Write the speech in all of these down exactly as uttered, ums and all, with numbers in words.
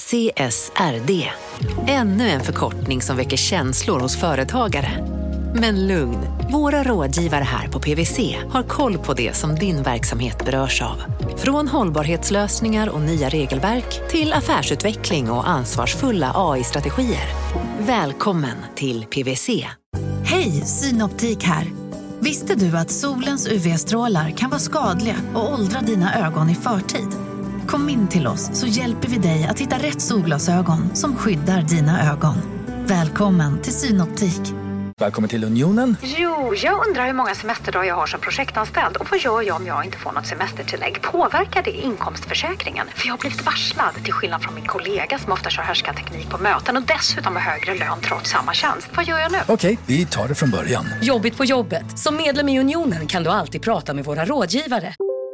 C S R D. Ännu en förkortning som väcker känslor hos företagare. Men lugn, våra rådgivare här på P W C har koll på det som din verksamhet berörs av. Från hållbarhetslösningar och nya regelverk till affärsutveckling och ansvarsfulla A I-strategier. Välkommen till P W C. Hej, Synoptik här. Visste du att solens U V-strålar kan vara skadliga och åldra dina ögon i förtid? Kom in till oss så hjälper vi dig att hitta rätt solglasögon som skyddar dina ögon. Välkommen till Synoptik. Välkommen till Unionen. Jo, jag undrar hur många semesterdagar jag har som projektanställd. Och vad gör jag om jag inte får något semestertillägg? Påverkar det inkomstförsäkringen? För jag har blivit varslad, till skillnad från min kollega som ofta kör härskarteknik på möten och dessutom har högre lön trots samma tjänst. Vad gör jag nu? Okej, vi tar det från början. Jobbigt på jobbet. Som medlem i Unionen kan du alltid prata med våra rådgivare.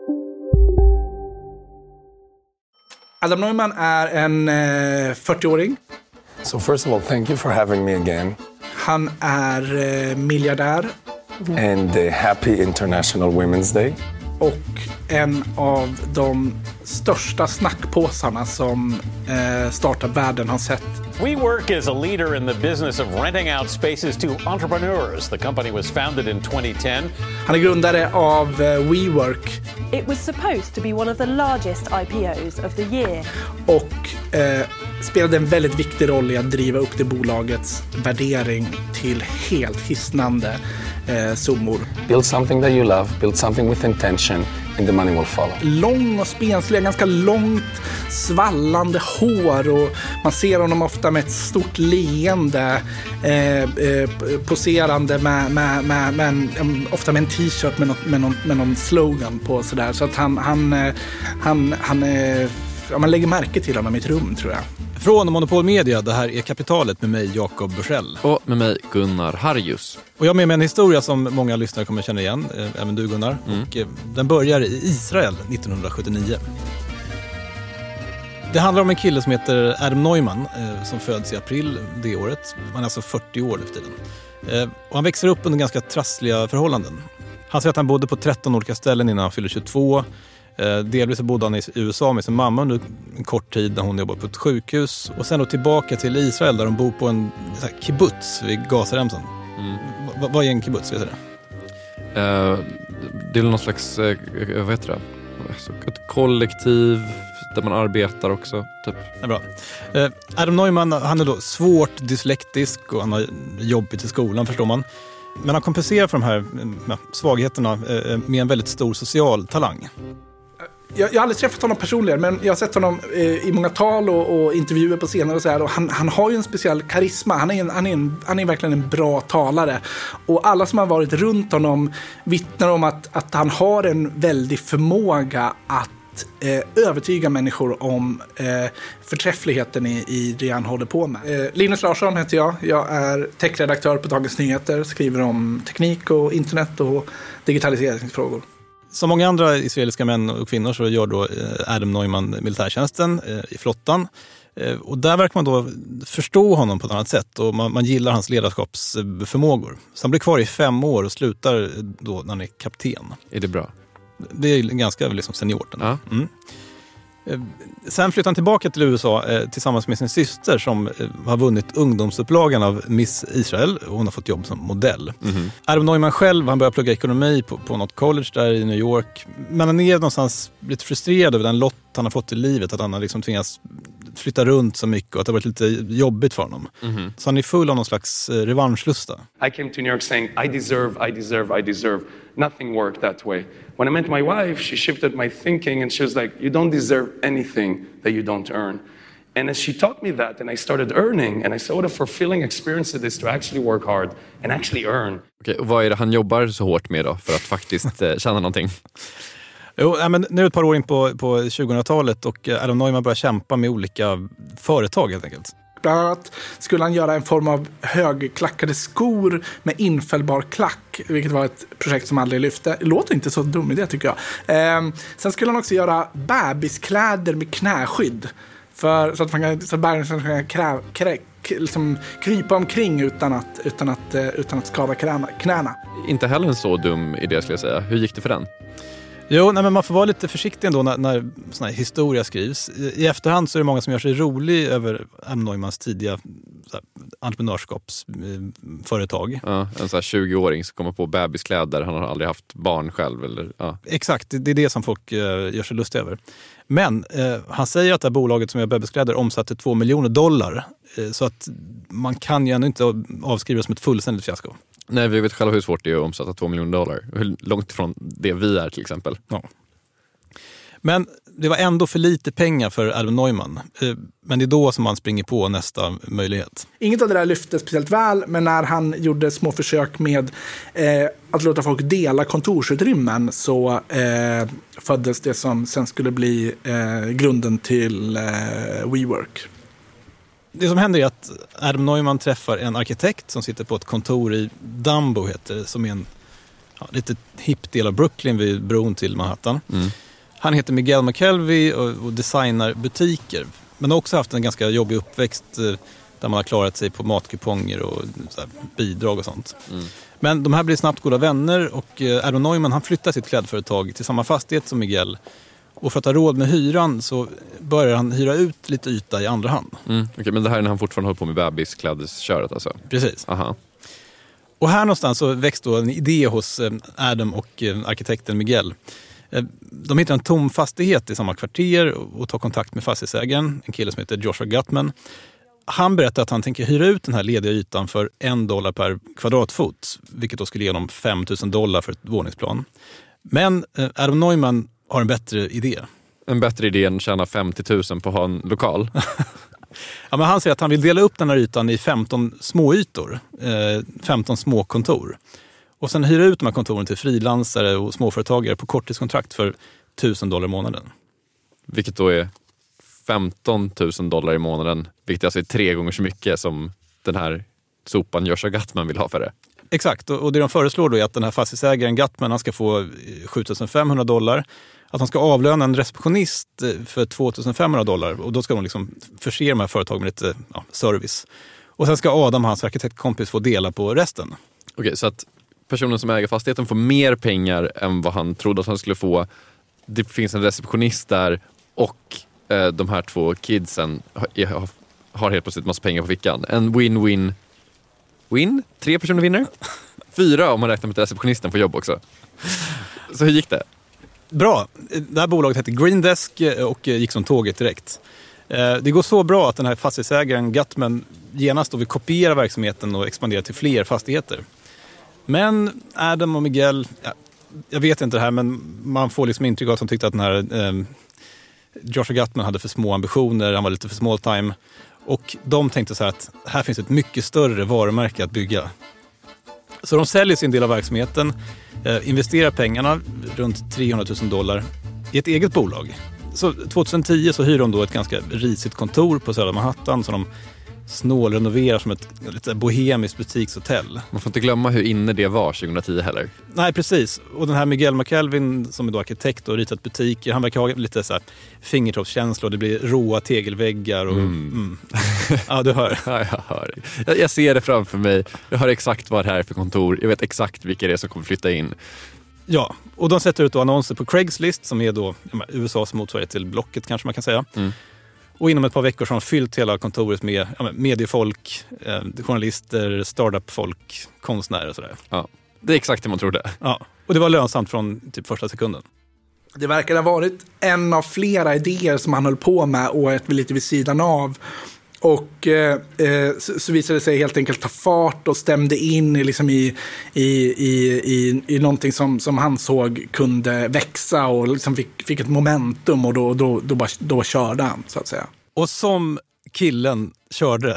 Adam Neumann är en eh, fyrtioåring. So first of all, thank you for having me again. Han är eh, miljardär. And the happy International Women's Day. Och en av de största snackpåsarna som eh, startup-världen har sett. WeWork is a leader in the business of renting out spaces to entrepreneurs. The company was founded in twenty ten. Han är grundare av eh, WeWork. It was supposed to be one of the largest I P Os of the year. Och eh, spelade en väldigt viktig roll i att driva upp det bolagets värdering till helt hisnande eh, summor. Build something that you love, build something with intention, and the money will follow. Lång och spenslig, ganska långt svallande hår och man ser honom ofta med ett stort leende eh, eh, poserande med, med, med, med en, ofta med en t-shirt med, något, med, någon, med någon slogan på sådär. Så att han, han, han, han eh, ja, man lägger märke till honom i ett rum, tror jag. Från Monopol Media, det här är Kapitalet med mig, Jakob Bursell. Och med mig, Gunnar Harjus. Och jag har med mig en historia som många lyssnare kommer känna igen, eh, även du Gunnar. Mm. Och, eh, den börjar i Israel nittonhundrasjuttionio. Det handlar om en kille som heter Adam Neumann eh, som föds i april det året. Han är alltså fyrtio år efter tiden. Eh, och han växer upp under ganska trassliga förhållanden. Han säger att han bodde på tretton olika ställen innan han fyllde tjugotvå. Eh, delvis så bodde han i U S A med sin mamma under en kort tid när hon jobbade på ett sjukhus. Och sen då tillbaka till Israel där de bor på en så här, kibbutz vid Gazaremsan. Mm. V- vad är en kibbutz, vet du det? Eh, det är någon slags, eh, vad heter det? Ett kollektiv där man arbetar också, typ. Ja, bra. Eh, Adam Neumann, han är då svårt dyslektisk och han har jobbigt i skolan, förstår man. Men han kompenserar för de här ja, svagheterna eh, med en väldigt stor social talang. Jag, jag har aldrig träffat honom personligen, men jag har sett honom eh, i många tal och, och intervjuer på scener och så här. Och han, han har ju en speciell karisma. Han är, en, han, är en, han är verkligen en bra talare. Och alla som har varit runt honom vittnar om att, att han har en väldig förmåga att eh, övertyga människor om eh, förträffligheten i, i det han håller på med. Eh, Linus Larsson heter jag. Jag är techredaktör på Dagens Nyheter. Skriver om teknik och internet och digitaliseringsfrågor. Som många andra israeliska män och kvinnor så gör då Adam Neumann militärtjänsten i flottan. Och där verkar man då förstå honom på ett annat sätt och man, man gillar hans ledarskapsförmågor. Så han blir kvar i fem år och slutar då när han är kapten. Är det bra? Det är ganska liksom seniort. Ja. Mm. Sen flyttar han tillbaka till U S A eh, tillsammans med sin syster som eh, har vunnit ungdomsupplagan av Miss Israel och hon har fått jobb som modell. Mm-hmm. Adam Neumann själv, han börjar plugga ekonomi på, på något college där i New York. Men han är någonstans lite frustrerad över den lott han har fått i livet, att han har liksom tvingats flytta runt så mycket och att det har varit lite jobbigt för honom. Mm-hmm. Så han är full av någon slags eh, revanschlusta. I came to New York saying, I deserve, I deserve, I deserve. Nothing worked that way. When I met my wife, she shifted my thinking and she was like, you don't deserve anything that you don't earn. And as she taught me that and I started earning and I saw what a fulfilling experience it is to actually work hard and actually earn. Okej, och vad är det han jobbar så hårt med då för att faktiskt eh, tjäna någonting? Jo, men nu är det ett par år in på, på tjugohundratalet och Adam Neumann börjar kämpa med olika företag helt enkelt. Bland annat skulle han göra en form av högklackade skor med infällbar klack, vilket var ett projekt som aldrig lyfte. Det låter inte så dum idé tycker jag. Eh, sen skulle han också göra bebiskläder med knäskydd. För, så att man kan, så att bärgen kan krä, krä, liksom krypa omkring utan att, utan att, utan att skada knäna. knäna. Inte heller en så dum idé skulle jag säga. Hur gick det för den? Jo, nej, men man får vara lite försiktig ändå när, när sån här historia skrivs. I, I efterhand så är det många som gör sig rolig över Adam Neumans tidiga så här, entreprenörskapsföretag. Ja, en sån här tjugo-åring som kommer på bebiskläder. Han har aldrig haft barn själv. Eller, ja. Exakt, det, det är det som folk uh, gör sig lustiga över. Men uh, han säger att det här bolaget som gör bebiskläder omsatte två miljoner dollar. Uh, så att man kan ju ändå inte avskriva det som ett fullständigt fiasko. Nej, vi vet själva hur svårt det är att omsätta två miljoner dollar. Hur långt ifrån det vi är till exempel. Ja. Men det var ändå för lite pengar för Adam Neumann. Men det är då som man springer på nästa möjlighet. Inget av det där lyfte speciellt väl, men när han gjorde små försök med eh, att låta folk dela kontorsutrymmen så eh, föddes det som sen skulle bli eh, grunden till eh, WeWork. Det som händer är att Adam Neumann träffar en arkitekt som sitter på ett kontor i Dumbo, heter det, som är en ja, lite hipp del av Brooklyn vid bron till Manhattan. Mm. Han heter Miguel McKelvey och, och designar butiker. Men har också haft en ganska jobbig uppväxt där man har klarat sig på matkuponger och så här, bidrag och sånt. Mm. Men de här blir snabbt goda vänner och Adam Neumann han flyttar sitt klädföretag till samma fastighet som Miguel. Och för att ha råd med hyran så börjar han hyra ut lite yta i andra hand. Mm, okay, men det här är när han fortfarande håller på med bebisklädesköret alltså? Precis. Aha. Och här någonstans så växte då en idé hos Adam och arkitekten Miguel. De hittar en tom fastighet i samma kvarter och tar kontakt med fastighetsägaren, en kille som heter Joshua Gutman. Han berättar att han tänker hyra ut den här lediga ytan för en dollar per kvadratfot, vilket då skulle ge honom fem tusen dollar för ett våningsplan. Men Adam Neumann har en bättre idé. En bättre idé än att tjäna femtio tusen på att ha en lokal? Ja, men han säger att han vill dela upp den här ytan i femton små ytor, eh, femton små kontor. Och sen hyra ut de här kontoren till frilansare och småföretagare på korttidskontrakt för tusen dollar i månaden. Vilket då är femton tusen dollar i månaden, vilket alltså är tre gånger så mycket som den här sopan Joshua Gutman vill ha för det. Exakt, och det de föreslår då är att den här fastighetsägaren Gutman han ska få sju tusen femhundra dollar. Att han ska avlöna en receptionist för två tusen femhundra dollar och då ska de liksom förse de här företagen med lite ja, service. Och sen ska Adam, hans arkitektkompis, få dela på resten. Okej, så att personen som äger fastigheten får mer pengar än vad han trodde att han skulle få. Det finns en receptionist där och eh, de här två kidsen har, har helt plötsligt massa pengar på fickan. En win-win. Win? Tre personer vinner? Fyra om man räknar med att receptionisten får jobb också. Så hur gick det? Bra. Det här bolaget heter Green Desk och gick som tåget direkt. Det går så bra att den här fastighetsägaren Gutman genast då vill kopiera verksamheten och expandera till fler fastigheter. Men Adam och Miguel, ja, jag vet inte det här, men man får liksom intryck av att de tyckte att den här eh, Joshua Gutman hade för små ambitioner, han var lite för small time. Och de tänkte så här att här finns ett mycket större varumärke att bygga. Så de säljer sin del av verksamheten, eh, investerar pengarna, runt trehundratusen dollar, i ett eget bolag. Så tjugohundratio så hyr de då ett ganska risigt kontor på Södra Manhattan som de snålrenoverar som ett lite bohemiskt butikshotell. Man får inte glömma hur inne det var tjugohundratio heller. Nej, precis. Och den här Miguel McKelvey som är då arkitekt och ritat butiker, han verkar ha lite så här fingertoppskänsla och det blir råa tegelväggar. Och, mm. Mm. Ja, du hör. Ja, jag hör. Jag, jag ser det framför mig. Jag hör exakt vad det här är för kontor. Jag vet exakt vilka det är som kommer flytta in. Ja, och de sätter ut då annonser på Craigslist som är då U S A:s motsvarighet till Blocket kanske man kan säga. Mm. Och inom ett par veckor så har de fyllt hela kontoret med ja, mediefolk, eh, journalister, startup-folk, konstnärer och sådär. Ja, det är exakt det man trodde. Ja, och det var lönsamt från typ första sekunden. Det verkar ha varit en av flera idéer som han höll på med och lite vid sidan av. Och eh, så, så visade det sig helt enkelt ta fart och stämde in i, liksom i, i, i, i, i någonting som, som han såg kunde växa och liksom fick, fick ett momentum och då, då, då, bara, då körde han så att säga. Och som killen körde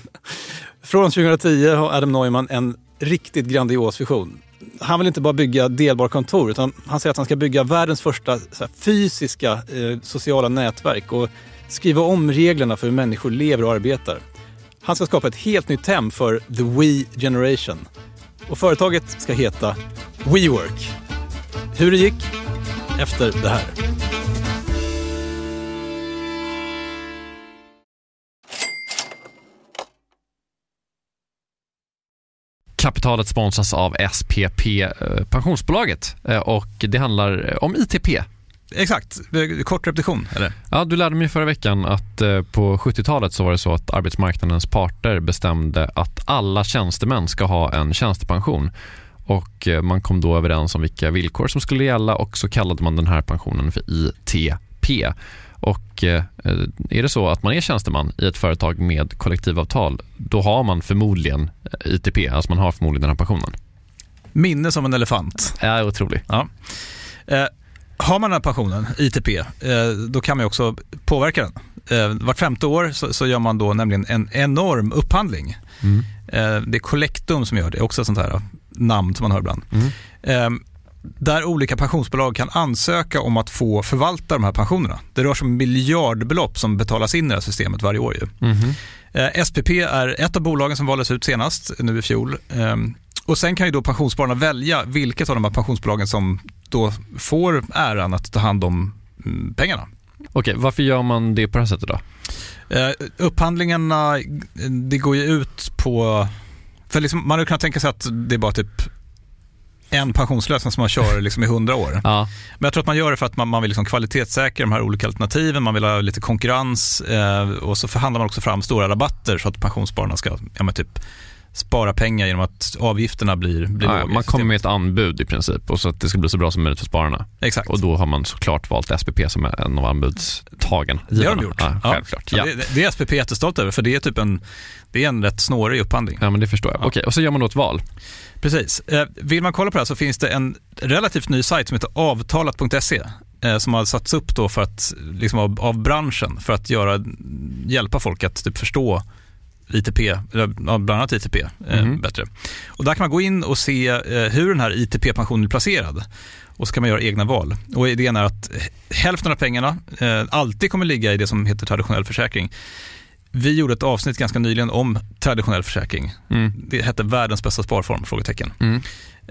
från tjugohundratio har Adam Neumann en riktigt grandios vision. Han vill inte bara bygga delbara kontor utan han säger att han ska bygga världens första så här, fysiska eh, sociala nätverk och skriva om reglerna för hur människor lever och arbetar. Han ska skapa ett helt nytt hem för The We Generation. Och företaget ska heta WeWork. Hur det gick efter det här. Kapitalet sponsras av S P P, eh, pensionsbolaget, eh, och det handlar om I T P. Exakt, kort repetition, eller? Ja, du lärde mig förra veckan att eh, på sjuttiotalet så var det så att arbetsmarknadens parter bestämde att alla tjänstemän ska ha en tjänstepension. Och eh, man kom då överens om vilka villkor som skulle gälla, och så kallade man den här pensionen för I T P. Och eh, är det så att man är tjänsteman i ett företag med kollektivavtal, då har man förmodligen I T P, alltså man har förmodligen den här pensionen. Minne som en elefant. Ja, otroligt. Ja. Eh, har man den här pensionen, I T P, eh, då kan man ju också påverka den. Eh, vart femte år så, så gör man då nämligen en enorm upphandling. Mm. Eh, det är Collectum som gör det, också ett sånt här namn som man hör ibland. Mm. Eh, där olika pensionsbolag kan ansöka om att få förvalta de här pensionerna. Det rör sig om miljardbelopp som betalas in i det här systemet varje år. Ju. Mm-hmm. Eh, S P P är ett av bolagen som valdes ut senast, nu i fjol. Eh, och sen kan ju då pensionsspararna välja vilket av de här pensionsbolagen som då får äran att ta hand om mm, pengarna. Okej, varför gör man det på det här sättet då? Eh, upphandlingarna, det går ju ut på... För liksom, man hade kunnat tänka sig att det är bara typ en pensionslösning som man kör liksom i hundra år. Ja. Men jag tror att man gör det för att man, man vill liksom kvalitetssäkra de här olika alternativen, man vill ha lite konkurrens, eh, och så förhandlar man också fram stora rabatter så att pensionsspararna ska ja, men typ spara pengar genom att avgifterna blir, blir ja, låga. Man kommer med ett anbud i princip, och så att det ska bli så bra som möjligt för spararna. Exakt. Och då har man såklart valt S P P som är en av anbudstagen. Det har de gjort. Ja, självklart. Ja. Ja. Det, det är S P P jättestolt över, för det är typ en, det är en rätt snårig upphandling. Ja, men det förstår jag. Ja. Okej, och så gör man då ett val. Precis. Eh, vill man kolla på det här så finns det en relativt ny sajt som heter avtalat punkt se eh, som har satts upp då för att, liksom av, av branschen för att göra, hjälpa folk att typ förstå I T P, eller bland annat I T P eh, mm. bättre. Och där kan man gå in och se eh, hur den här I T P-pensionen är placerad. Och så kan man göra egna val. Och idén är att hälften av pengarna eh, alltid kommer ligga i det som heter traditionell försäkring. Vi gjorde ett avsnitt ganska nyligen om traditionell försäkring. Mm. Det hette världens bästa sparform, frågetecken. Mm.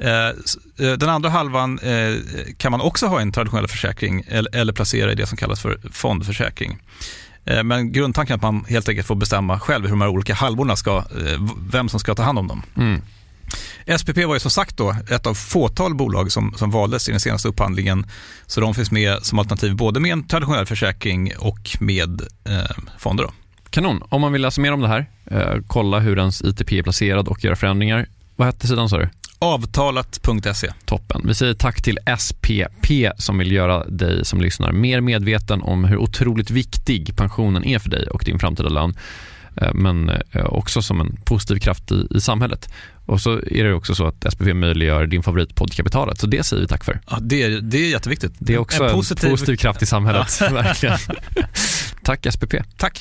Eh, den andra halvan eh, kan man också ha en traditionell försäkring eller, eller placera i det som kallas för fondförsäkring. Eh, men grundtanken är att man helt enkelt får bestämma själv hur de här olika halvorna ska, eh, vem som ska ta hand om dem. Mm. S P P var ju som sagt då ett av fåtal bolag som, som valdes i den senaste upphandlingen, så de finns med som alternativ både med en traditionell försäkring och med eh, fonder då. Kanon. Om man vill läsa mer om det här, eh, kolla hur ens I T P är placerad och göra förändringar. Vad hette sidan, sa du? avtalat punkt se. Toppen. Vi säger tack till S P P som vill göra dig som lyssnar mer medveten om hur otroligt viktig pensionen är för dig och din framtida lön. Eh, men eh, också som en positiv kraft i, i samhället. Och så är det också så att S P P möjliggör din favoritpodd Kapitalet. Så det säger vi tack för. Ja, det är, det är jätteviktigt. Det är också en positiv, en positiv kraft i samhället. Ja. Verkligen. Tack S P P. Tack.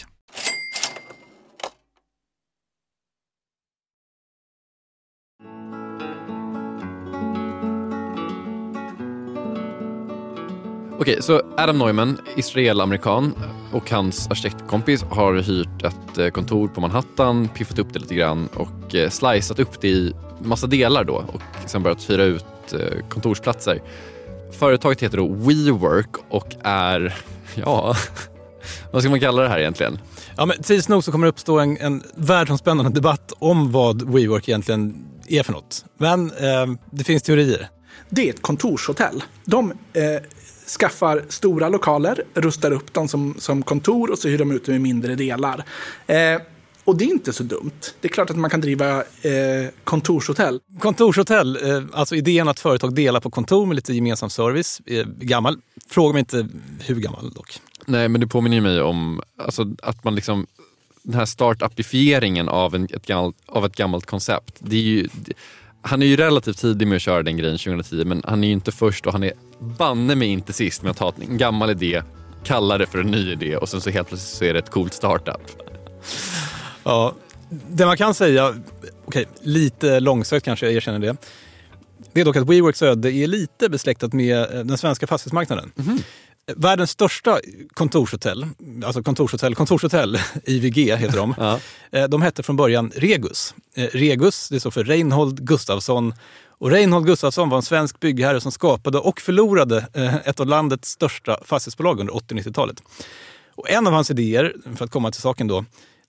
Okej, så Adam Neumann, israel-amerikan, och hans arkitektkompis har hyrt ett kontor på Manhattan, piffat upp det lite grann och sliceat upp det i massa delar då och sen börjat hyra ut kontorsplatser. Företaget heter då WeWork och är, ja, vad ska man kalla det här egentligen? Ja, men tids nog så kommer det uppstå en, en världsomspännande debatt om vad WeWork egentligen är för något. Men eh, det finns teorier. Det är ett kontorshotell. De eh, skaffar stora lokaler, rustar upp dem som, som kontor och så hyr de ut dem i mindre delar. Eh, och det är inte så dumt. Det är klart att man kan driva eh, kontorshotell. Kontorshotell, eh, alltså idén att företag delar på kontor med lite gemensam service. Eh, gammal, fråga mig inte hur gammal dock. Nej, men det påminner mig om alltså, att man liksom, den här startupifieringen av, en, ett gammalt, av ett gammalt koncept. Det är ju, det, han är ju relativt tidig med att köra den grejen tjugohundratio, men han är ju inte först och han är banne mig inte sist med att ta en gammal idé, kalla det för en ny idé och sen så helt plötsligt så är det ett coolt startup. Ja, det man kan säga, okej, lite långsökt kanske jag erkänner det. Det är dock att WeWorks öde är lite besläktat med den svenska fastighetsmarknaden. Mm-hmm. Världens största kontorshotell, alltså kontorshotell, kontorshotell, I V G heter de. Ja. De hette från början Regus. Regus, det står för Reinhold Gustafsson. Och Reinhold Gustafsson var en svensk byggherre som skapade och förlorade ett av landets största fastighetsbolag under åttio- och nittiotalet. Och en av hans idéer, för att komma till saken då,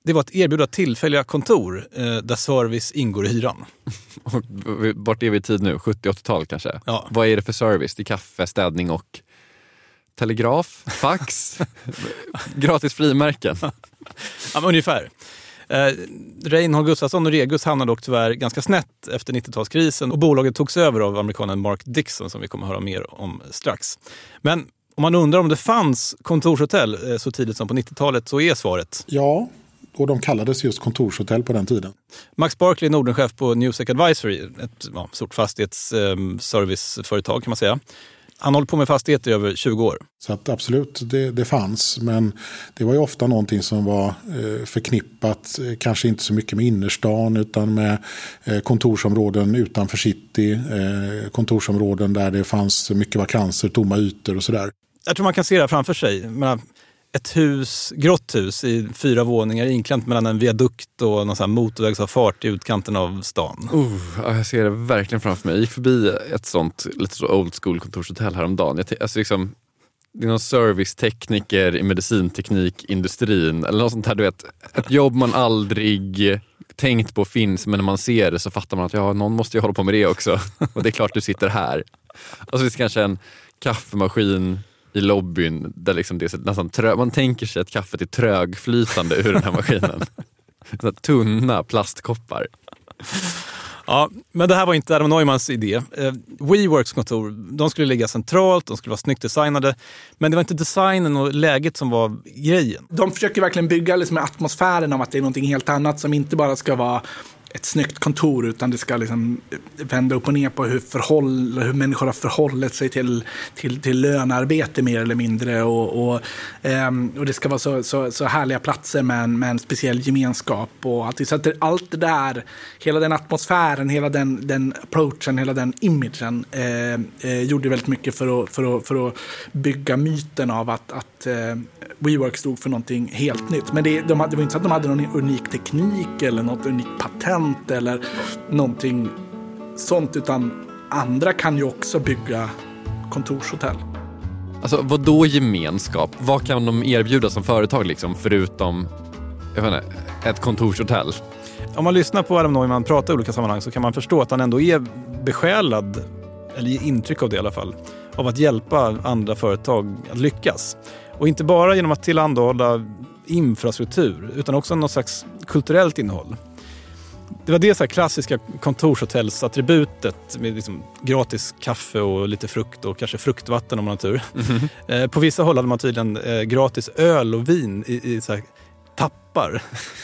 det var att erbjuda tillfälliga kontor eh, där service ingår i hyran. Och vart är vi i tid nu? sjuttio-åttiotal kanske? Ja. Vad är det för service? Det är kaffe, städning och telegraf, fax, gratis frimärken. Ja, men ungefär. Eh, Reinhold Gustafsson och Regus hamnade dock tyvärr ganska snett efter nittiotalskrisen och bolaget togs över av amerikanen Mark Dixon som vi kommer att höra mer om strax. Men om man undrar om det fanns kontorshotell eh, så tidigt som på nittiotalet så är svaret ja, och de kallades just kontorshotell på den tiden. Max Barkley, Nordenchef på Newsec Advisory, ett ja, stort fastighetsserviceföretag eh, kan man säga. Han håller på med fastigheter i över tjugo år. Så att absolut, det, det fanns. Men det var ju ofta någonting som var eh, förknippat, eh, kanske inte så mycket med innerstan utan med eh, kontorsområden utanför city. Eh, kontorsområden där det fanns mycket vakanser, tomma ytor och sådär. Jag tror man kan se det här framför sig. Men ett hus, grått hus i fyra våningar inklämt mellan en viadukt och någon sån här motorvägsavfart i utkanten av stan. Uh, jag ser det verkligen framför mig. Jag gick förbi ett sånt lite så old school kontorshotell häromdagen. Jag t- alltså liksom, det är någon servicetekniker i medicinteknikindustrin eller något sånt här, du vet. Ett jobb man aldrig tänkt på finns, men när man ser det så fattar man att ja, någon måste ju hålla på med det också. Och det är klart du sitter här. Och så finns det kanske en kaffemaskin i lobbyn där liksom det är nästan trö- man tänker sig att kaffet är trögflytande ur den här maskinen. Så tunna plastkoppar. Ja, men det här var inte Adam Neumans idé. Eh, WeWorks kontor, de skulle ligga centralt, de skulle vara snyggt designade, men det var inte designen och läget som var grejen. De försöker verkligen bygga liksom atmosfären av att det är någonting helt annat som inte bara ska vara ett snyggt kontor utan det ska liksom vända upp och ner på hur, förhåll, hur människor har förhållit sig till, till, till lönearbete mer eller mindre och, och, um, och det ska vara så, så, så härliga platser med en, med en speciell gemenskap och allt. Så att det, allt det där, hela den atmosfären, hela den, den approachen, hela den imagen eh, eh, gjorde väldigt mycket för att, för att, för att bygga myten av att, att eh, WeWork stod för någonting helt nytt. Men det, de, det var inte så att de hade någon unik teknik eller något unikt patent eller någonting sånt, utan andra kan ju också bygga kontorshotell. Alltså vad då gemenskap? Vad kan de erbjuda som företag liksom, förutom jag vet inte, ett kontorshotell? Om man lyssnar på Adam Neumann prata i olika sammanhang så kan man förstå att han ändå är besjälad, eller ger intryck av det i alla fall, av att hjälpa andra företag att lyckas. Och inte bara genom att tillhandahålla infrastruktur utan också något slags kulturellt innehåll. Det var det så här klassiska kontorshotellsattributet med liksom gratis kaffe och lite frukt och kanske fruktvatten om man har tur. Mm-hmm. Eh, på vissa håll hade man tydligen eh, gratis öl och vin i, i så här tappar.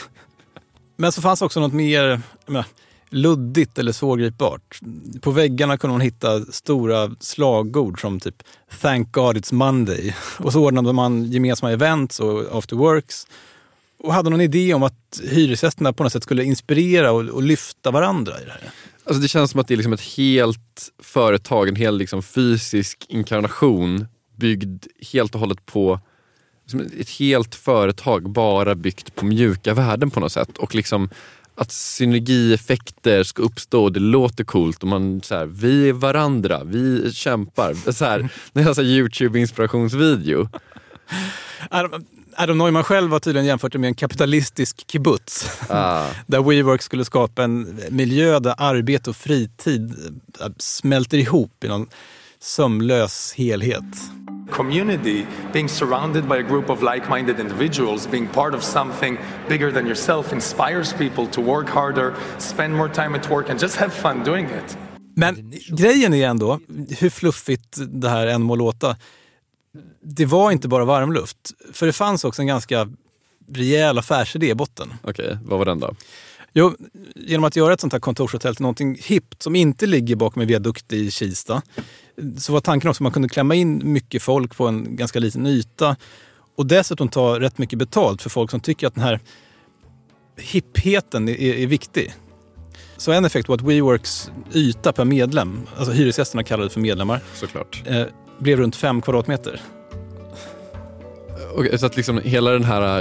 Men så fanns också något mer menar, luddigt eller svårgripbart. På väggarna kunde man hitta stora slagord som typ Thank God It's Monday. Och så ordnade man gemensamma events och afterworks. Och hade någon idé om att hyresgästerna på något sätt skulle inspirera och, och lyfta varandra i det här. Alltså det känns som att det är liksom ett helt företag, en hel liksom fysisk inkarnation byggd helt och hållet på liksom ett helt företag bara byggt på mjuka värden på något sätt. Och liksom att synergieffekter ska uppstå och det låter coolt och man så här, vi är varandra, vi kämpar. Så här, det är en YouTube-inspirationsvideo. Adam Neumann själv var tydligen jämfört med en kapitalistisk kibbutz. Ah. Där WeWork skulle skapa en miljö där arbete och fritid smälter ihop i någon sömlös helhet. Community, being surrounded by a group of like-minded individuals, being part of something bigger than yourself inspires people to work harder, spend more time at work and just have fun doing it. Men grejen är ändå, hur fluffigt det här än må låta, det var inte bara varmluft. För det fanns också en ganska rejäl affärsidé i botten. Okej, okay, vad var den då? Jo, genom att göra ett sånt här kontorshotell till någonting hippt som inte ligger bakom en viadukt i Kista, så var tanken också att man kunde klämma in mycket folk på en ganska liten yta och dessutom ta rätt mycket betalt för folk som tycker att den här hippheten är, är viktig. Så en effekt var att WeWorks yta per medlem, alltså hyresgästerna kallade det för medlemmar, såklart, eh, blev runt fem kvadratmeter. Okay, så att liksom hela den här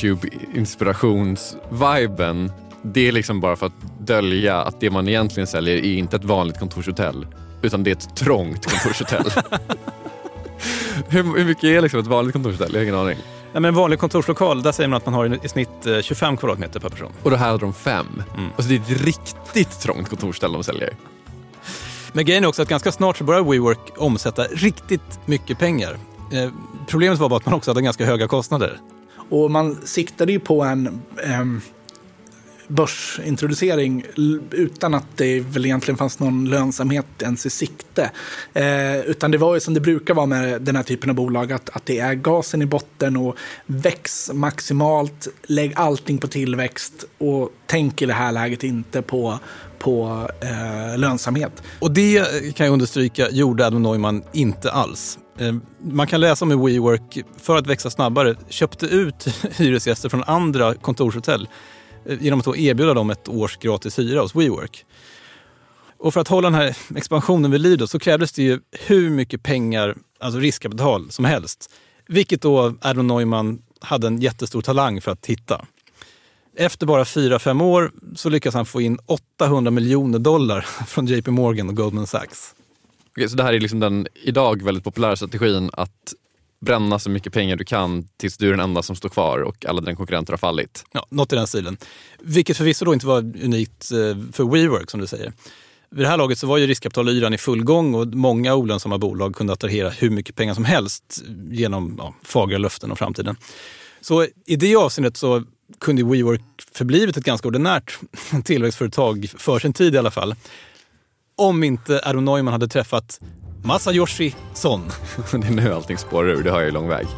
YouTube-inspirations-viben, det är liksom bara för att dölja att det man egentligen säljer är inte ett vanligt kontorshotell, utan det är ett trångt kontorshotell. hur, hur mycket är liksom ett vanligt kontorshotell? Jag har ingen aning. Ja, men en vanlig kontorslokal, där säger man att man har i snitt tjugofem kvadratmeter per person. Och då här hade de fem. Mm. Alltså det är ett riktigt trångt kontorsställe de säljer. Men grejen är också att ganska snart så börjar WeWork omsätta riktigt mycket pengar. Eh, problemet var bara att man också hade ganska höga kostnader. Och man siktade ju på en eh, börsintroducering utan att det väl egentligen fanns någon lönsamhet ens i sikte. Eh, utan det var ju som det brukar vara med den här typen av bolag, att, att det är gasen i botten och väx maximalt, lägg allting på tillväxt och tänk i det här läget inte på, på eh, lönsamhet. Och det kan jag understryka gjorde Adam Neumann inte alls. Eh, man kan läsa om hur WeWork för att växa snabbare köpte ut hyresgäster från andra kontorshotell genom att erbjuda dem ett års gratis hyra hos WeWork. Och för att hålla den här expansionen vid liv så krävdes det ju hur mycket pengar, alltså riskkapital, som helst. Vilket då Adam Neumann hade en jättestor talang för att hitta. Efter bara fyra, fem år så lyckas han få in åttahundra miljoner dollar från J P Morgan och Goldman Sachs. Okej, så det här är liksom den idag väldigt populära strategin att bränna så mycket pengar du kan tills du är den enda som står kvar och alla dina konkurrenter har fallit. Ja, något i den stilen. Vilket förvisso då inte var unikt för WeWork som du säger. Vid det här laget så var ju riskkapitalyran i full gång och många olönsamma bolag kunde attrahera hur mycket pengar som helst genom ja, fagra löften och framtiden. Så i det avseendet så kunde WeWork förblivit ett ganska ordinärt tillväxtföretag för sin tid i alla fall. Om inte Adam Neumann hade träffat Masayoshi Son. Det är nu allting spårar ur, det har jag ju lång väg.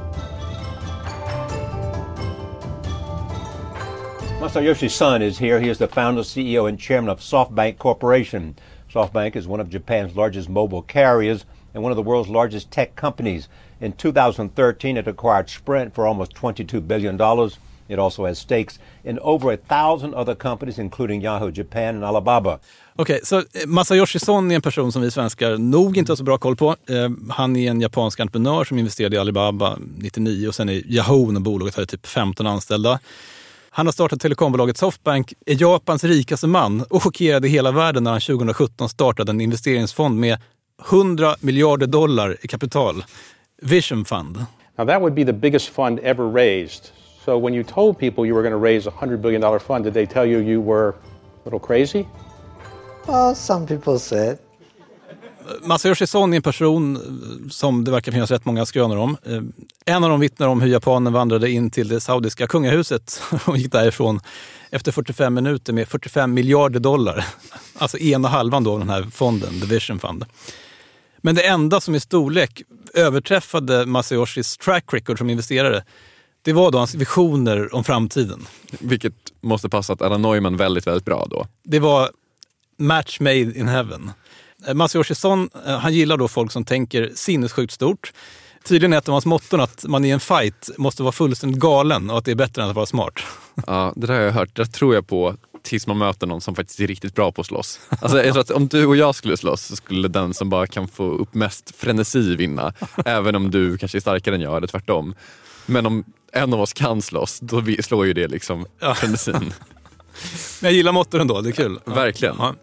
Masayoshi Son is here. He is the founder, C E O and chairman of SoftBank Corporation. SoftBank is one of Japan's largest mobile carriers and one of the world's largest tech companies. In two thousand thirteen, it acquired Sprint for almost twenty-two billion dollars. It also has stakes in over a thousand other companies, including Yahoo Japan and Alibaba. Okej, okay, så Masayoshi Son är en person som vi svenskar nog inte har så bra koll på. Eh, han är en japansk entreprenör som investerade i Alibaba nittionio och sen i Yahoo när bolaget hade typ femton anställda. Han har startat telekombolaget SoftBank, är Japans rikaste man och chockerade hela världen när han tjugosjutton startade en investeringsfond med hundra miljarder dollar i kapital. Vision Fund. Now that would be the biggest fund ever raised. So when you told people you were going to raise a hundred billion dollar fund, did they tell you you were a little crazy? Well, some people said. Masayoshi Son är en person som det verkar finnas rätt många skrönor om. En av dem vittnar om hur japanen vandrade in till det saudiska kungahuset och gick därifrån efter fyrtiofem minuter med fyrtiofem miljarder dollar. Alltså ena halvan då av den här fonden, The Vision Fund. Men det enda som i storlek överträffade Masayoshis track record som investerare, det var då hans visioner om framtiden. Vilket måste passa att Adam Neumann väldigt, väldigt bra då. Det var match made in heaven. Masayoshi Son, han gillar då folk som tänker sinnessjukt stort. Tydligen är ett av hans motton att man i en fight måste vara fullständigt galen och att det är bättre än att vara smart. Ja, det där har jag hört. Det tror jag på tills man möter någon som faktiskt är riktigt bra på att slåss. Alltså jag tror att om du och jag skulle slåss så skulle den som bara kan få upp mest frenesi vinna. Även om du kanske är starkare än jag eller tvärtom. Men om en av oss kan slåss, då slår ju det liksom frenesin. Men jag gillar motton ändå, det är kul. Verkligen. Ja.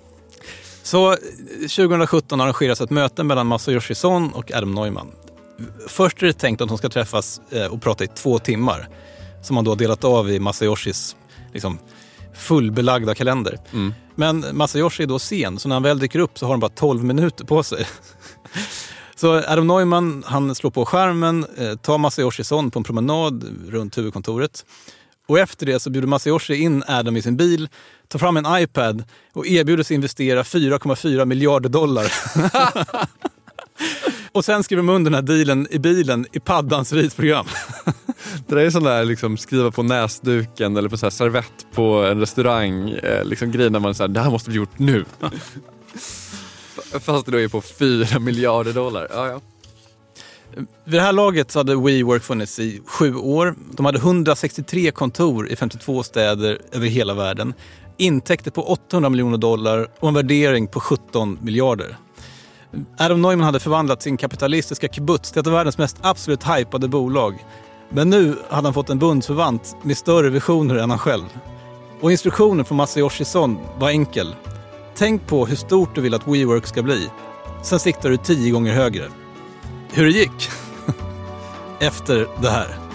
Så tjugosjutton arrangeras ett möte mellan Masayoshi Son och Adam Neumann. Först är det tänkt att de ska träffas och prata i två timmar. Som man då har delat av i Masayoshis liksom, fullbelagda kalender. Mm. Men Masayoshi är då sen, så när han väl dyker upp så har han bara tolv minuter på sig. Så Adam Neumann, han slår på skärmen, tar Masayoshi Son på en promenad runt huvudkontoret. Och efter det så bjuder Masayoshi in Adam i sin bil, tar fram en iPad och erbjuder sig investera fyra komma fyra miljarder dollar. Och sen skriver de under den här dealen i bilen i paddans risprogram. Det är sån där liksom skriva på näsduken eller på så här servett på en restaurang, eh, liksom grejer när man säger det här måste bli gjort nu. Fast det då är på fyra miljarder dollar. Ja, ja. Vid det här laget så hade WeWork funnits i sju år. De hade hundrasextiotre kontor i femtiotvå städer över hela världen. Intäkter på åttahundra miljoner dollar och en värdering på sjutton miljarder. Adam Neumann hade förvandlat sin kapitalistiska kibbutz till ett av världens mest absolut hypade bolag. Men nu hade han fått en bundsförvant med större visioner än han själv. Och instruktionen från Masayoshi Son var enkel. Tänk på hur stort du vill att WeWork ska bli. Sen siktar du tio gånger högre. Hur det gick? Efter det här.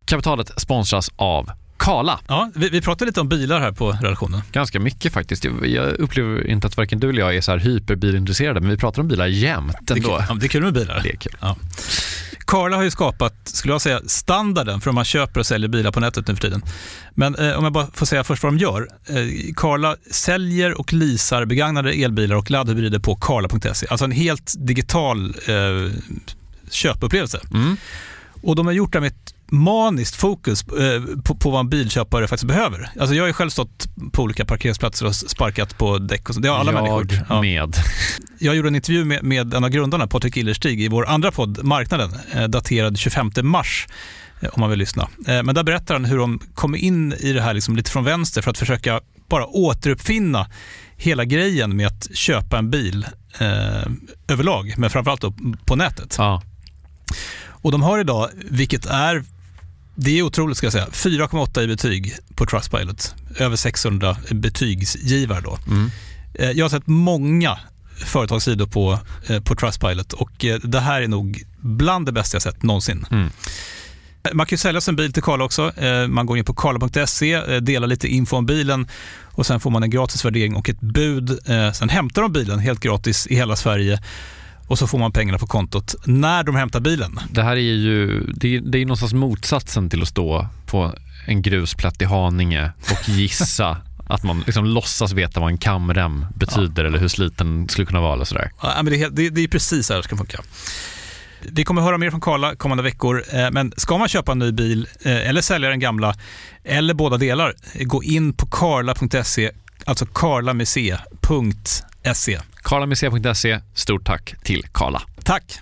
Kapitalet sponsras av Carla. Ja, vi, vi pratade lite om bilar här på redaktionen. Ganska mycket faktiskt. Jag upplever inte att varken du eller jag är så här hyperbilintresserade, men vi pratar om bilar jämt ändå. Det är, ja, det är kul med bilar. Det är kul. Ja. Carla har ju skapat, skulle jag säga, standarden för om man köper och säljer bilar på nätet nu för tiden. Men eh, om jag bara får säga först vad de gör. Eh, Carla säljer och leasar begagnade elbilar och laddhybrider på carla punkt se. Alltså en helt digital eh, köpupplevelse. Mm. Och de har gjort det med ett maniskt fokus eh, på, på vad en bilköpare faktiskt behöver. Alltså jag har ju själv stått på olika parkeringsplatser och sparkat på däck och så. Det har alla jag människor. Ja. med. Jag gjorde en intervju med, med en av grundarna, Patrik Illerstig, i vår andra podd, Marknaden, eh, daterad tjugofemte mars, eh, om man vill lyssna. Eh, men där berättar han hur de kom in i det här liksom lite från vänster för att försöka bara återuppfinna hela grejen med att köpa en bil eh, överlag, men framförallt då på nätet. Ja. Och de har idag, vilket är, det är otroligt ska jag säga, fyra komma åtta i betyg på Trustpilot. Över sexhundra betygsgivare då. Mm. Jag har sett många företagssidor på, på Trustpilot och det här är nog bland det bästa jag sett någonsin. Mm. Man kan ju sälja sin bil till Carla också. Man går in på carla punkt se, delar lite info om bilen och sen får man en gratis värdering och ett bud. Sen hämtar de bilen helt gratis i hela Sverige. Och så får man pengarna på kontot när de hämtar bilen. Det här är ju det är, det är någonstans motsatsen till att stå på en grusplätt i Haninge och gissa att man liksom låtsas veta vad en kamrem betyder, ja, eller hur sliten skulle kunna vara eller sådär. Ja, men det, är, det, det är precis så här det ska funka. Vi kommer höra mer från Carla kommande veckor, men ska man köpa en ny bil eller sälja den gamla eller båda delar, gå in på carla punkt se, alltså carla med c punkt se. carla med c punkt se. Stort tack till Carla. Tack.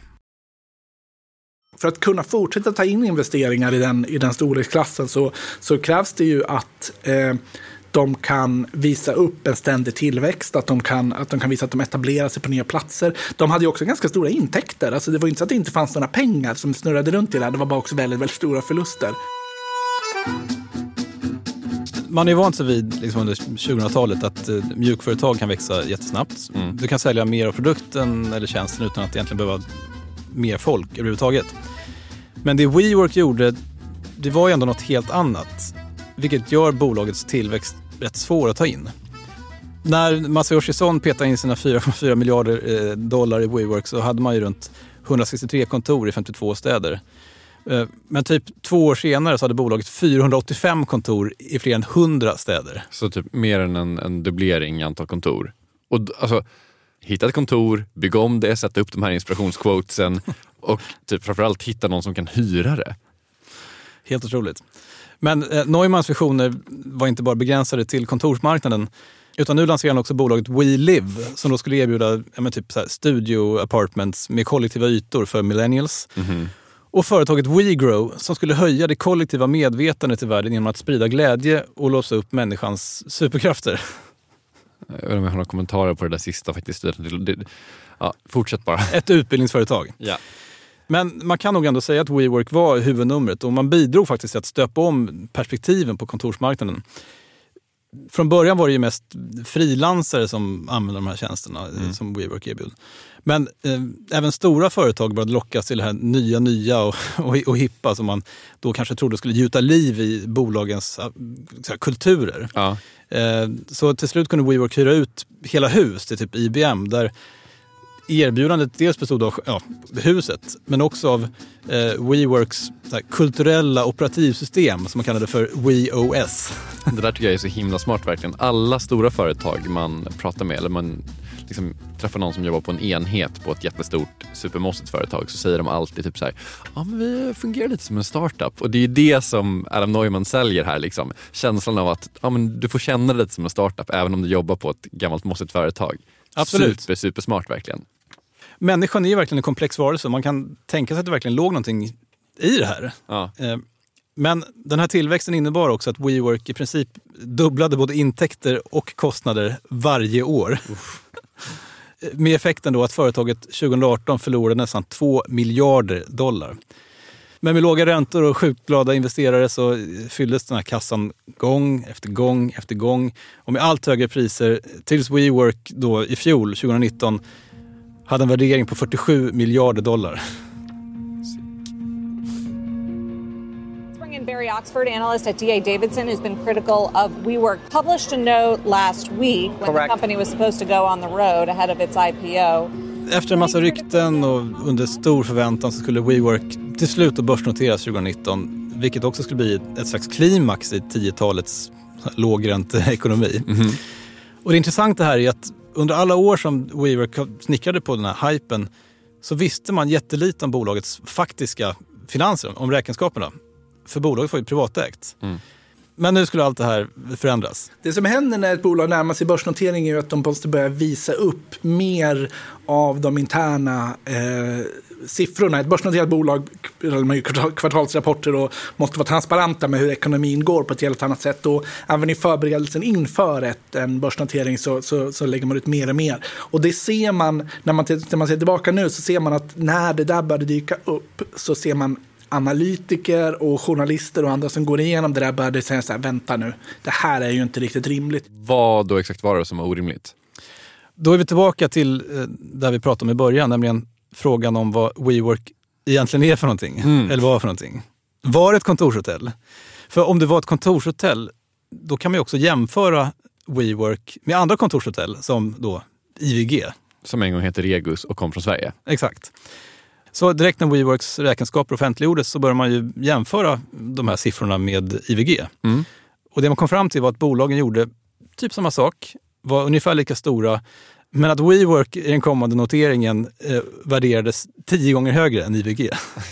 För att kunna fortsätta ta in investeringar i den, i den storleksklassen så, så krävs det ju att eh, de kan visa upp en ständig tillväxt, att de, kan, att de kan visa att de etablerar sig på nya platser. De hade ju också ganska stora intäkter. Alltså det var inte så att det inte fanns några pengar som snurrade runt i det här. Det var bara också väldigt, väldigt stora förluster. Man är vant sig vid liksom under tjugohundratalet att uh, mjukföretag kan växa jättesnabbt. Mm. Du kan sälja mer av produkten eller tjänsten utan att egentligen behöva mer folk överhuvudtaget. Men det WeWork gjorde, det var ju ändå något helt annat. Vilket gör bolagets tillväxt rätt svår att ta in. När Masayoshi Son petade in sina fyra komma fyra miljarder eh, dollar i WeWork så hade man ju runt hundrasextiotre kontor i femtiotvå städer. Men typ två år senare så hade bolaget fyrahundraåttiofem kontor i fler än hundra städer. Så typ mer än en, en dubblering i antal kontor. Och alltså, hitta ett kontor, bygga om det, sätta upp de här inspirationsquotesen och typ framförallt hitta någon som kan hyra det. Helt otroligt. Men eh, Neumans visioner var inte bara begränsade till kontorsmarknaden, utan nu lanserar han också bolaget WeLive som då skulle erbjuda ja, men typ så här studio apartments med kollektiva ytor för millennials. Mm-hmm. Och företaget WeGrow som skulle höja det kollektiva medvetandet i världen genom att sprida glädje och låsa upp människans superkrafter. Jag vet inte om jag har några kommentarer på det där sista faktiskt. Ja, fortsätt bara. Ett utbildningsföretag. Ja. Men man kan nog ändå säga att WeWork var huvudnumret och man bidrog faktiskt till att stöpa om perspektiven på kontorsmarknaden. Från början var det ju mest frilansare som använde de här tjänsterna mm. som WeWork erbjöd. Men eh, även stora företag började lockas till det här nya, nya och, och, och hippa som man då kanske trodde skulle gjuta liv i bolagens så här, kulturer. Ja. Eh, så till slut kunde WeWork hyra ut hela hus till typ I B M där erbjudandet dels bestod av ja, huset men också av eh, WeWorks så här, kulturella operativsystem som man kallade för WeOS. Det där tycker jag är så himla smart verkligen. Alla stora företag man pratar med eller man liksom träffar någon som jobbar på en enhet på ett jättestort supermossigt företag så säger de alltid typ så här: ja men vi fungerar lite som en startup. Och det är ju det som Adam Neumann säljer här liksom. Känslan av att ja, men du får känna dig lite som en startup även om du jobbar på ett gammalt mossigt företag. Absolut. Super, super smart verkligen. Människan är ju verkligen en komplex varelse. Man kan tänka sig att det verkligen låg någonting i det här. Ja. Men den här tillväxten innebar också att WeWork i princip dubblade både intäkter och kostnader varje år. Med effekten då att företaget tjugoarton förlorade nästan två miljarder dollar. Men med låga räntor och sjukt glada investerare så fylldes den här kassan gång efter gång efter gång. Och med allt högre priser tills WeWork då i fjol, tjugonitton, hade en värdering på fyrtiosju miljarder dollar. And Barry Oxford, analyst at D A Davidson, has been critical of WeWork. Published a note last week when Correct. the company was supposed to go on the road ahead of its I P O. Efter en massa rykten och under stor förväntan så skulle WeWork till slut börsnoteras tjugonitton, vilket också skulle bli ett slags klimax i tiotalets lågränteekonomi. Mm-hmm. Och det intressanta här är att under alla år som WeWork snickrade på den här hypen så visste man jättelite om bolagets faktiska finanser, om räkenskaperna. För bolaget var ju privatägt. Mm. Men nu skulle allt det här förändras. Det som händer när ett bolag närmar sig börsnotering är ju att de måste börja visa upp mer av de interna eh, siffrorna. Ett börsnoterat bolag har ju kvartalsrapporter och måste vara transparenta med hur ekonomin går på ett helt annat sätt. Och även i förberedelsen inför ett, en börsnotering så, så, så lägger man ut mer och mer. Och det ser man, när man, när man ser tillbaka nu så ser man att när det där började dyka upp så ser man analytiker och journalister och andra som går igenom det där började säga så här, vänta nu, det här är ju inte riktigt rimligt. Vad då exakt var det som var orimligt? Då är vi tillbaka till där vi pratade om i början, nämligen frågan om vad WeWork egentligen är för någonting. Mm. Eller vad för någonting. Var det ett kontorshotell? För om det var ett kontorshotell, då kan man ju också jämföra WeWork med andra kontorshotell som då I V G. Som en gång heter Regus och kom från Sverige. Exakt. Så direkt när WeWorks räkenskaper offentliggjordes så börjar man ju jämföra de här siffrorna med I V G. Mm. Och det man kom fram till var att bolagen gjorde typ samma sak, var ungefär lika stora, men att WeWork i den kommande noteringen eh, värderades tio gånger högre än I V G.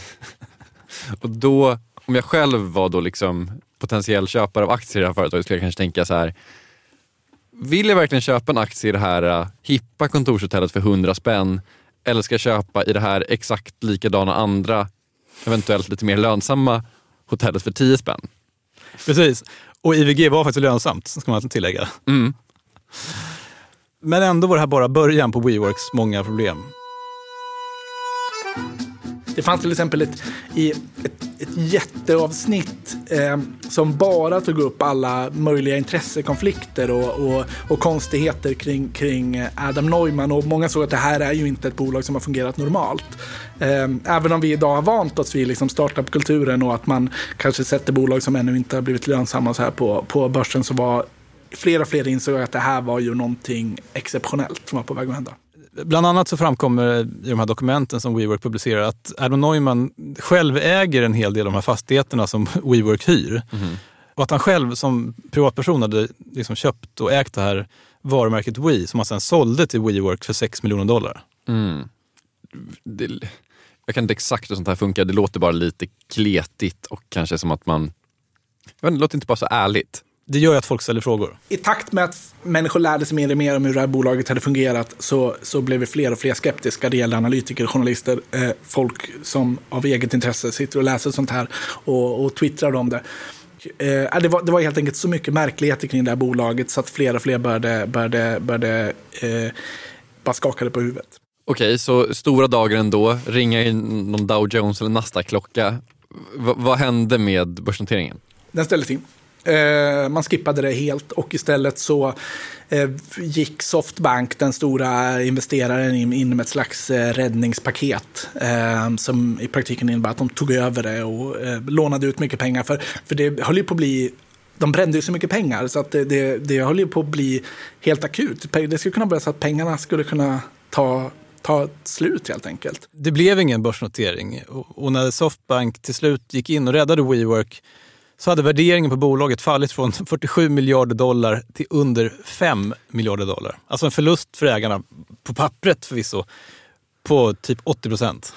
Och då, om jag själv var då liksom potentiell köpare av aktier i det här företaget, skulle jag kanske tänka så här: vill jag verkligen köpa en aktie i det här uh, hippa kontorshotellet för hundra spänn? Eller ska jag köpa i det här exakt likadana andra, eventuellt lite mer lönsamma hotellet för tio spänn? Precis. Och I V G var faktiskt lönsamt, ska man tillägga. Mm. Men ändå var det här bara början på WeWorks många problem. Det fanns till exempel ett, i ett, ett jätteavsnitt eh, som bara tog upp alla möjliga intressekonflikter och, och, och konstigheter kring, kring Adam Neumann. Och många såg att det här är ju inte ett bolag som har fungerat normalt. Eh, även om vi idag har vant oss vid liksom startup-kulturen och att man kanske sätter bolag som ännu inte har blivit lönsamma så här på, på börsen, så var flera och fler insåg att det här var ju någonting exceptionellt som var på väg att hända. Bland annat så framkommer i de här dokumenten som WeWork publicerar att Adam Neumann själv äger en hel del av de här fastigheterna som WeWork hyr. Mm. Och att han själv som privatperson hade liksom köpt och ägt det här varumärket We, som han sedan sålde till WeWork för sex miljoner dollar. Mm. Det, jag kan inte exakt hur sånt här funkar. Det låter bara lite kletigt och kanske som att man... Jag vet, det låter inte bara så ärligt. Det gör att folk ställer frågor. I takt med att människor lärde sig mer och mer om hur det här bolaget hade fungerat så, så blev vi fler och fler skeptiska. Det gällde analytiker, journalister, eh, folk som av eget intresse sitter och läser sånt här och, och twittrar om det. Eh, det, var, det var helt enkelt så mycket märkligheter kring det här bolaget så att fler och fler började, började, började eh, bara skakade på huvudet. Okej, så stora dagar ändå, ringa in någon Dow Jones eller Nasdaq-klocka. V- vad hände med börsnoteringen? Den ställdes in. Uh, man skippade det helt och istället så uh, gick Softbank, den stora investeraren, in, in med ett slags uh, räddningspaket uh, som i praktiken innebär att de tog över det och uh, lånade ut mycket pengar för, för det höll ju på att bli, de brände ju så mycket pengar så att det, det, det höll ju på att bli helt akut. Det skulle kunna bli så att pengarna skulle kunna ta ta slut helt enkelt. Det blev ingen börsnotering och, och när Softbank till slut gick in och räddade WeWork så hade värderingen på bolaget fallit från fyrtiosju miljarder dollar till under fem miljarder dollar. Alltså en förlust för ägarna på pappret förvisso på typ åttio procent.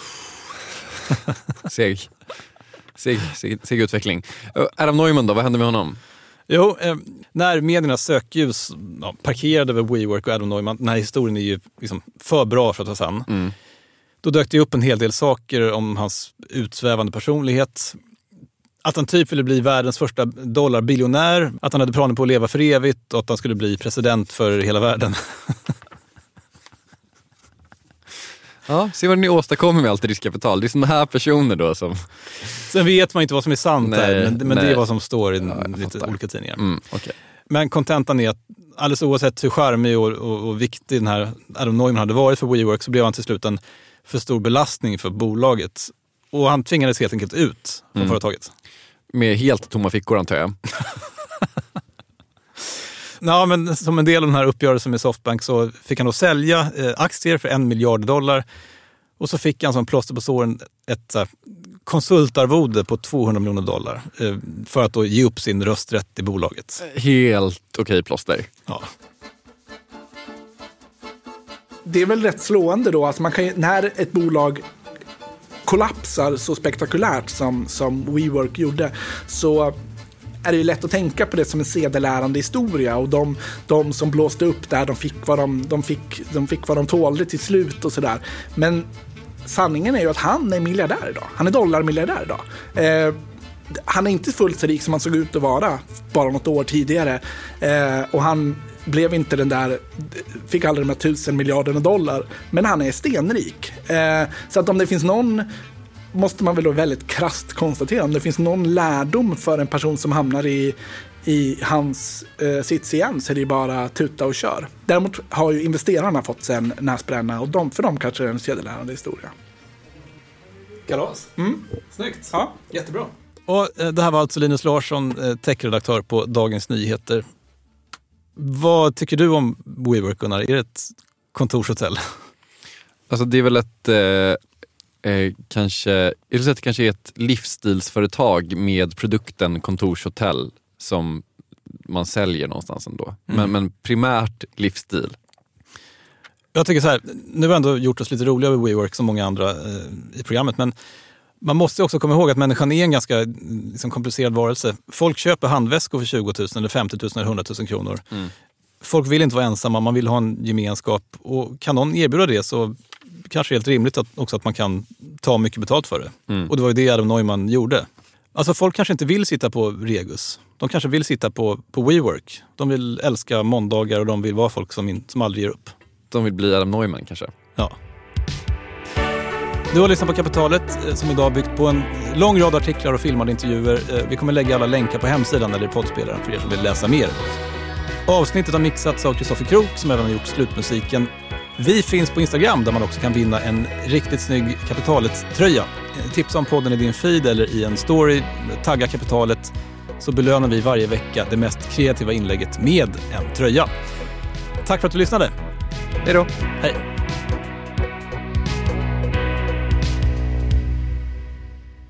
Seg. Seg, seg, seg utveckling. Adam Neumann då, vad hände med honom? Jo, eh, när mediernas sökljus ja, parkerade över WeWork och Adam Neumann, den här historien är ju liksom för bra för att ta sann. Mm. Då dök det upp en hel del saker om hans utsvävande personlighet. Att han typ ville bli världens första dollarbiljonär. Att han hade planer på att leva för evigt och att han skulle bli president för hela världen. Ja, se vad ni åstadkommer med allt riskkapital. Det är sådana här personer då som... Sen vet man inte vad som är sant nej, här, men, men det är vad som står i ja, lite olika tidningar. Mm, okay. Men kontentan är att alldeles oavsett hur charmig och, och, och viktig den här Adam Neumann hade varit för WeWork så blev han till slut en för stor belastning för bolaget. Och han tvingades helt enkelt ut från mm. företaget. med helt tomma fickor antar jag. Ja, men som en del av den här uppgörelsen med Softbank så fick han då sälja eh, aktier för en miljard dollar. Och så fick han som plåster på såren ett eh, konsultarvode på tvåhundra miljoner dollar eh, för att då ge upp sin rösträtt i bolaget. Helt okej plåster. Ja. Det är väl rätt slående då att man kan, när ett bolag kollapsar så spektakulärt som, som WeWork gjorde, så är det ju lätt att tänka på det som en sedelärande historia, och de, de som blåste upp där, de fick vad de, de, fick, de fick vad de tålde till slut och sådär. Men sanningen är ju att han är miljardär idag. Han är dollarmiljardär idag. Eh, han är inte fullt så rik som han såg ut att vara bara något år tidigare. Eh, och han blev inte den där, fick aldrig de här tusen miljarderna dollar, men han är stenrik. Eh, så att om det finns någon, måste man väl då väldigt krasst konstatera, om det finns någon lärdom för en person som hamnar i, i hans eh, sits igen, så är det bara tuta och kör. Däremot har ju investerarna fått sen näsbränna, och de, för dem kanske det är en sedelärande historia. Kalas. Mm. Snyggt. Ja. Jättebra. Och eh, det här var alltså Linus Larsson, eh, techredaktör på Dagens Nyheter. Vad tycker du om WeWork, Gunnar? Är det ett kontorshotell? Alltså det är väl ett eh, eh, kanske, jag vill säga att det kanske är ett livsstilsföretag med produkten kontorshotell som man säljer någonstans ändå. Mm. Men, men primärt livsstil. Jag tycker så här, nu har vi ändå gjort oss lite roliga med WeWork som många andra eh, i programmet, men man måste också komma ihåg att människan är en ganska liksom, komplicerad varelse. Folk köper handväskor för tjugo tusen eller femtio tusen eller hundra tusen kronor. Mm. Folk vill inte vara ensamma, man vill ha en gemenskap. Och kan någon erbjuda det så kanske det är helt rimligt att, också att man kan ta mycket betalt för det. Mm. Och det var ju det Adam Neumann gjorde. Alltså folk kanske inte vill sitta på Regus. De kanske vill sitta på, på WeWork. De vill älska måndagar och de vill vara folk som, in, som aldrig ger upp. De vill bli Adam Neumann kanske. Ja. Du har lyssnat på Kapitalet som idag har byggt på en lång rad artiklar och filmade intervjuer. Vi kommer lägga alla länkar på hemsidan eller poddspelaren för er som vill läsa mer. Avsnittet har mixats av Kristoffer Krook som även har gjort slutmusiken. Vi finns på Instagram där man också kan vinna en riktigt snygg Kapitalet-tröja. Tipsa om podden i din feed eller i en story. Tagga Kapitalet, så belönar vi varje vecka det mest kreativa inlägget med en tröja. Tack för att du lyssnade. Hej då. Hej.